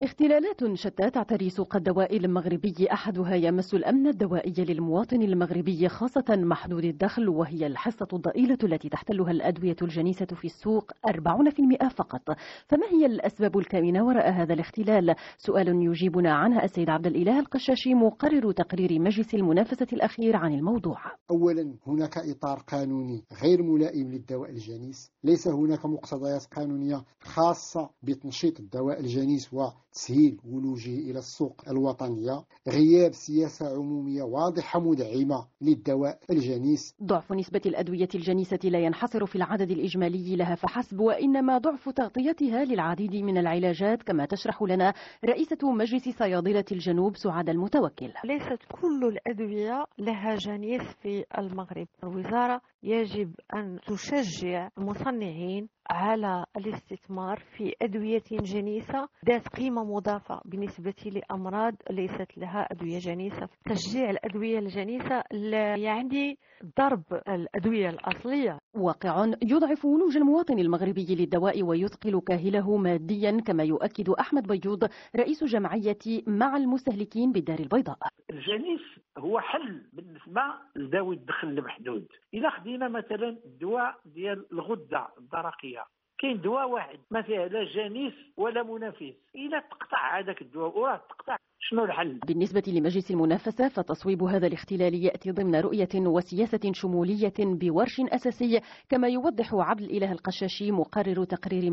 اختلالات شتى تعتري سوق الدواء المغربي، أحدها يمس الأمن الدوائي للمواطن المغربي خاصة محدود الدخل، وهي الحصة الضئيلة التي تحتلها الأدوية الجنيسة في السوق 40% فقط. فما هي الأسباب الكامنة وراء هذا الاختلال؟ سؤال يجيبنا عنها السيد عبد الإله القشاشي، مقرر تقرير مجلس المنافسة الأخير عن الموضوع. أولا، هناك إطار قانوني غير ملائم للدواء الجنيس، ليس هناك مقتضيات قانونية خاصة بتنشيط الدواء الجنيس وتسهيل ولوجه إلى السوق الوطنية، غياب سياسة عمومية واضحة مدعمة للدواء الجنيس. ضعف نسبة الأدوية الجنيسة لا ينحصر في العدد الإجمالي لها فحسب، وإنما ضعف تغطيتها للعديد من العلاجات، كما تشرح لنا رئيسة مجلس صيادلة الجنوب سعاد المتوكل. ليست كل الأدوية لها جنيس في المغرب. الوزارة يجب أن تشجع المصنعين على الاستثمار في أدوية جنيسة ذات قيمة مضافة بالنسبة لأمراض ليست لها أدوية جنيسة. تشجيع الأدوية الجنيسة لا يعني ضرب الأدوية الأصلية. واقع يضعف ولوج المواطن المغربي للدواء ويثقل كاهله ماديا، كما يؤكد أحمد بيوض رئيس جمعية مع المستهلكين بالدار البيضاء. الجنيس هو حل بالنسبة لذوي الدخل المحدود. إذا خدينا مثلا الدواء ديال الغدة الدرقية، كاين دواء واحد ما فيه لا جنيس ولا منافس، إذا تقطع هذاك الدواء وراه تقطع، شنو الحل؟ بالنسبة لمجلس المنافسة، فتصويب هذا الاختلال يأتي ضمن رؤية وسياسة شمولية بورش أساسي، كما يوضح عبد الإله القشاشي مقرر تقرير